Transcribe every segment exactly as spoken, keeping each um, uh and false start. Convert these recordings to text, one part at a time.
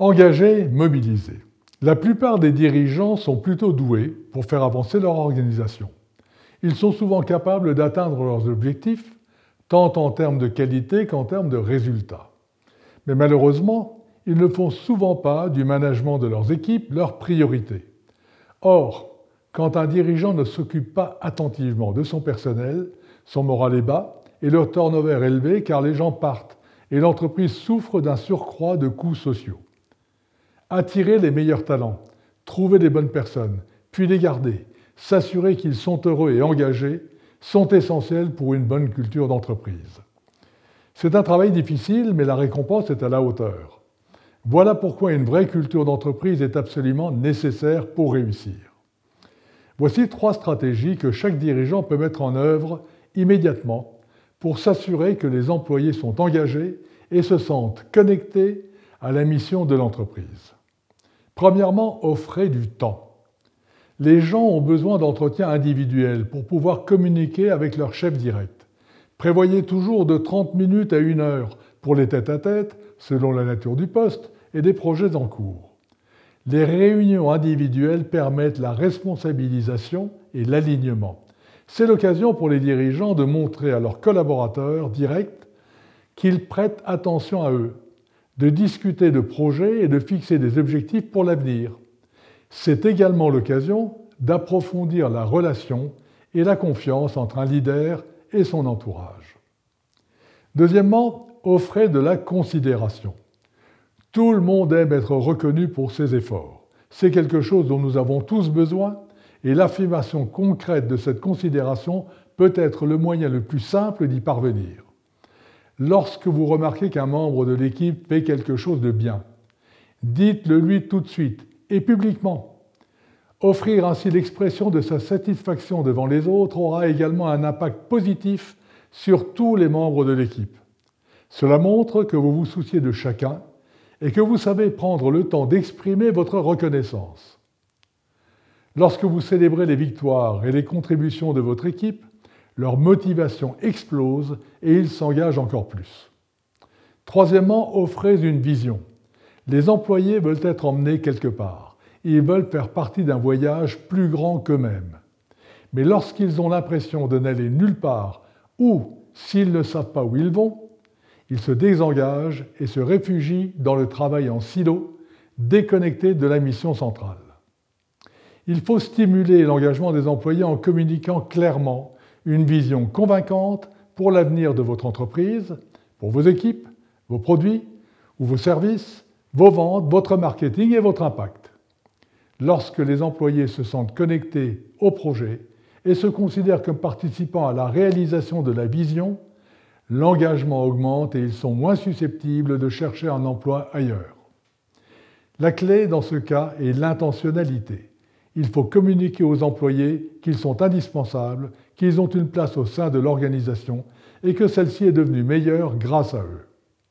Engagés, mobilisés. La plupart des dirigeants sont plutôt doués pour faire avancer leur organisation. Ils sont souvent capables d'atteindre leurs objectifs, tant en termes de qualité qu'en termes de résultats. Mais malheureusement, ils ne font souvent pas du management de leurs équipes leur priorité. Or, quand un dirigeant ne s'occupe pas attentivement de son personnel, son moral est bas et le turnover est élevé car les gens partent et l'entreprise souffre d'un surcroît de coûts sociaux. Attirer les meilleurs talents, trouver les bonnes personnes, puis les garder, s'assurer qu'ils sont heureux et engagés, sont essentiels pour une bonne culture d'entreprise. C'est un travail difficile, mais la récompense est à la hauteur. Voilà pourquoi une vraie culture d'entreprise est absolument nécessaire pour réussir. Voici trois stratégies que chaque dirigeant peut mettre en œuvre immédiatement pour s'assurer que les employés sont engagés et se sentent connectés à la mission de l'entreprise. Premièrement, offrez du temps. Les gens ont besoin d'entretien individuel pour pouvoir communiquer avec leur chef direct. Prévoyez toujours de trente minutes à une heure pour les tête-à-tête, selon la nature du poste, et des projets en cours. Les réunions individuelles permettent la responsabilisation et l'alignement. C'est l'occasion pour les dirigeants de montrer à leurs collaborateurs directs qu'ils prêtent attention à eux, de discuter de projets et de fixer des objectifs pour l'avenir. C'est également l'occasion d'approfondir la relation et la confiance entre un leader et son entourage. Deuxièmement, offrez de la considération. Tout le monde aime être reconnu pour ses efforts. C'est quelque chose dont nous avons tous besoin et l'affirmation concrète de cette considération peut être le moyen le plus simple d'y parvenir. Lorsque vous remarquez qu'un membre de l'équipe fait quelque chose de bien, dites-le lui tout de suite et publiquement. Offrir ainsi l'expression de sa satisfaction devant les autres aura également un impact positif sur tous les membres de l'équipe. Cela montre que vous vous souciez de chacun et que vous savez prendre le temps d'exprimer votre reconnaissance. Lorsque vous célébrez les victoires et les contributions de votre équipe, leur motivation explose et ils s'engagent encore plus. Troisièmement, offrez une vision. Les employés veulent être emmenés quelque part. Ils veulent faire partie d'un voyage plus grand qu'eux-mêmes. Mais lorsqu'ils ont l'impression de n'aller nulle part ou s'ils ne savent pas où ils vont, ils se désengagent et se réfugient dans le travail en silo, déconnectés de la mission centrale. Il faut stimuler l'engagement des employés en communiquant clairement une vision convaincante pour l'avenir de votre entreprise, pour vos équipes, vos produits ou vos services, vos ventes, votre marketing et votre impact. Lorsque les employés se sentent connectés au projet et se considèrent comme participants à la réalisation de la vision, l'engagement augmente et ils sont moins susceptibles de chercher un emploi ailleurs. La clé dans ce cas est l'intentionnalité. Il faut communiquer aux employés qu'ils sont indispensables, qu'ils ont une place au sein de l'organisation et que celle-ci est devenue meilleure grâce à eux.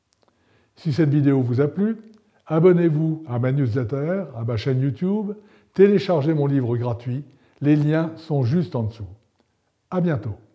Si cette vidéo vous a plu, abonnez-vous à ma newsletter, à ma chaîne YouTube, téléchargez mon livre gratuit, les liens sont juste en dessous. À bientôt.